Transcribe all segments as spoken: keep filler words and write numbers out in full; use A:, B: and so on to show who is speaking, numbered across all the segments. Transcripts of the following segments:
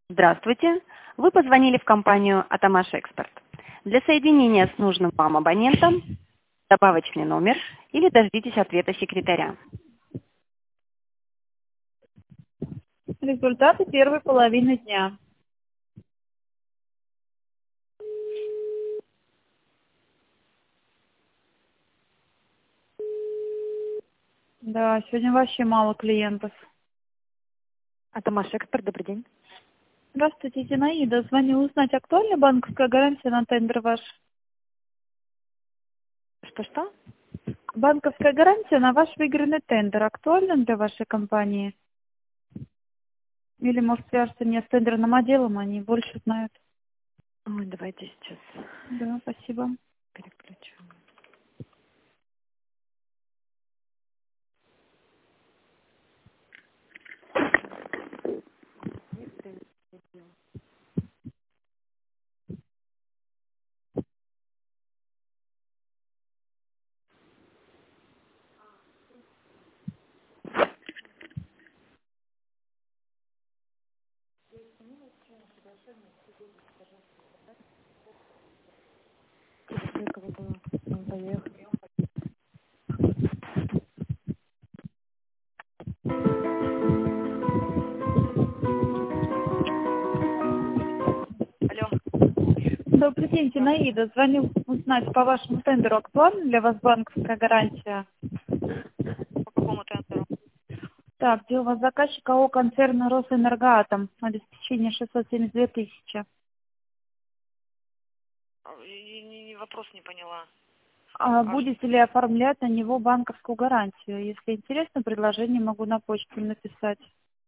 A: Здравствуйте. Вы позвонили в компанию «Атамаш Экспорт». Для соединения с нужным вам абонентом добавочный номер или дождитесь ответа секретаря.
B: Результаты первой половины дня. Да, сегодня вообще мало клиентов.
A: «Атамаш Экспорт», добрый день.
B: Здравствуйте, Зинаида. Звоню узнать, актуальна банковская гарантия на тендер ваш?
A: Что-что?
B: Банковская гарантия на ваш выигранный тендер актуальна для вашей компании? Или, может, свяжется не с тендерным отделом, они больше знают.
A: Ой, давайте сейчас
B: Да, спасибо.
A: переключу. Алло.
B: Добрый день, Зинаида. Звоню узнать, по вашему тендеру актуальна для вас банковская гарантия?
A: По какому тендеру?
B: Так, где у вас заказчик АО концерна «Росэнергоатом», обеспечение шестьсот семьдесят две тысячи.
A: И- и- и Вопрос не поняла.
B: А
A: А ш-
B: будете ли оформлять на него банковскую гарантию? Если интересно, предложение могу на почту написать.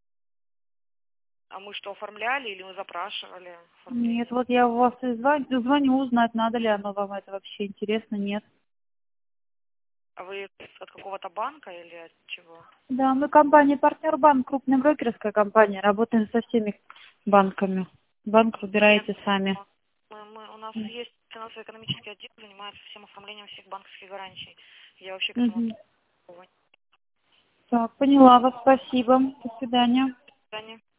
A: а мы что, оформляли или мы запрашивали
B: Нет,
A: оформление?
B: вот я у вас и звоню, звоню узнать, надо ли оно вам это вообще интересно, нет.
A: А вы от какого-то банка или от чего?
B: Да, мы компания «Партнер Банк», крупная брокерская компания, работаем со всеми банками. Банк
A: Нет.
B: выбираете сами.
A: Мы, мы- у нас есть финансово-экономический отдел, занимается всем оформлением всех банковских гарантий. Я вообще к этому
B: Мгм.
A: отношения.
B: Так, поняла вас, спасибо. До свидания.
A: До свидания.